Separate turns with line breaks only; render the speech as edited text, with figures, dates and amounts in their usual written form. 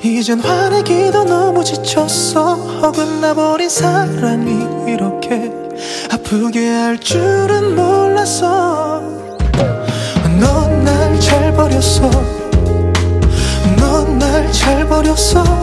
이젠 화내기도 너무 지쳤어. 어긋나버린 사랑이 이렇게 아프게 할 줄은 몰랐어. 넌 날 잘 버렸어. 넌 날 잘 버렸어.